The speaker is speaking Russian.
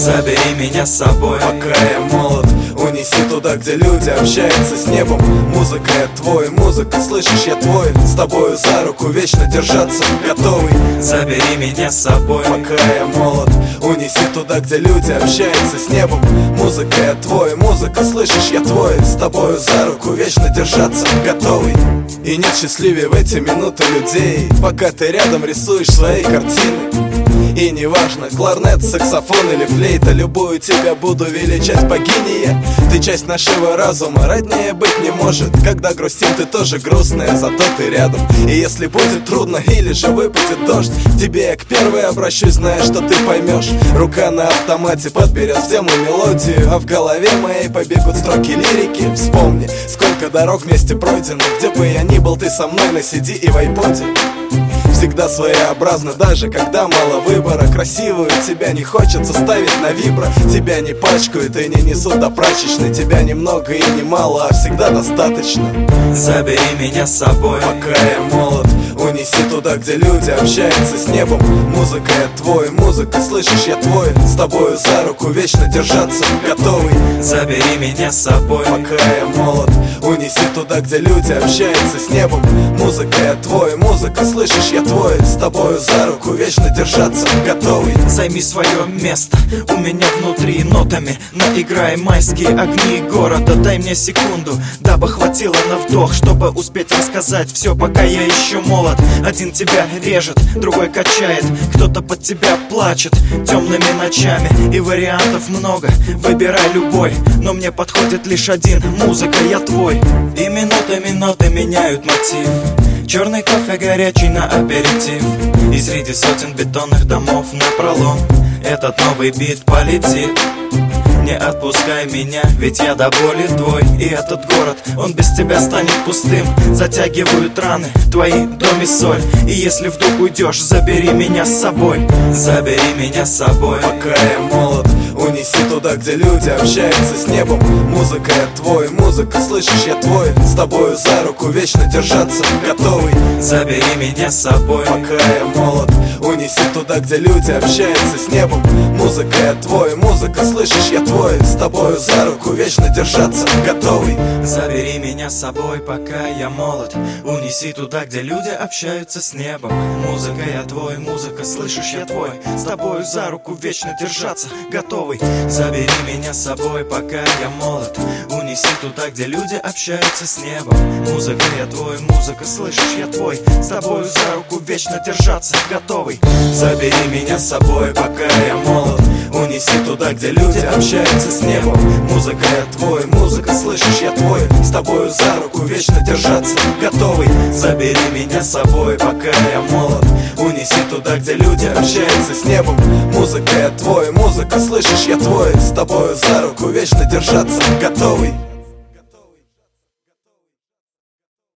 Забери меня с собой, пока я молод. Унеси туда, где люди общаются с небом. Музыка я твой, музыка, слышишь, я твой. С тобою за руку вечно держаться готовый. Забери меня с собой, пока я молод. Унеси туда, где люди общаются с небом. Музыка я твой, музыка, слышишь, я твой. С тобою за руку вечно держаться готовый. И нет счастливее в эти минуты людей, пока ты рядом рисуешь свои картины. И неважно, кларнет, саксофон или флейта, любую тебя буду величать богиней я. Ты часть нашего разума, роднее быть не может. Когда грустим, ты тоже грустная, зато ты рядом. И если будет трудно или же выпадет дождь, тебе я к первой обращусь, зная, что ты поймешь. Рука на автомате подберет в тему мелодию, а в голове моей побегут строки лирики. Вспомни, сколько дорог вместе пройдено. Где бы я ни был, ты со мной на CD и в айподе. Всегда своеобразно, даже когда мало выбора. Красивую тебя не хочется ставить на вибро. Тебя не пачкают и не несут до прачечной. Тебя немного и не мало, а всегда достаточно. Забери меня с собой, пока я молод. Унеси туда, где люди общаются с небом. Музыка я твой, музыка, слышишь, я твой. С тобою за руку вечно держаться готовый. Забери меня с собой, пока я молод. Унеси туда, где люди общаются с небом. Музыка я твой, музыка, слышишь, я твой. С тобою за руку вечно держаться готовый. Займи свое место у меня внутри нотами. Наиграй майские огни города. Дай мне секунду, дабы хватило на вдох, чтобы успеть рассказать все, пока я еще молод. Один тебя режет, другой качает, кто-то под тебя плачет темными ночами. И вариантов много, выбирай любой, но мне подходит лишь один: музыка я твой. И минуты меняют мотив. Черный кофе горячий на аперитив. И среди сотен бетонных домов напролом этот новый бит полетит. Не отпускай меня, ведь я до боли твой. И этот город, он без тебя станет пустым. Затягивают раны твои до ми соль. И если вдруг уйдешь, забери меня с собой. Забери меня с собой, пока я молод. Унеси туда, где люди общаются с небом. Музыка я твой, музыка, слышишь, я твой. С тобою за руку вечно держаться готовый. Забери меня с собой, пока я молод. Унеси туда, где люди общаются с небом. Музыка я твой, музыка, слышишь, я твой. С тобою за руку вечно держаться готовый. Забери меня с собой, пока я молод. Унеси туда, где люди общаются с небом. Музыка я твой, музыка, слышишь, я твой. С тобою за руку вечно держаться готовый. Забери меня с собой, пока я молод. Унеси туда, где люди общаются с небом. Музыка я твой, музыка, слышишь, я твой. С тобою за руку вечно держаться готовый. Забери меня с собой, пока я молод. Унеси туда, где люди общаются с небом. Музыка я твой, музыка, слышишь, я твой. С тобою за руку вечно держаться готовый. Забери меня с собой, пока я молод. Унеси туда, где люди общаются с небом. Музыка я твой, музыка, слышишь, я твой. С тобою за руку вечно держаться готовый.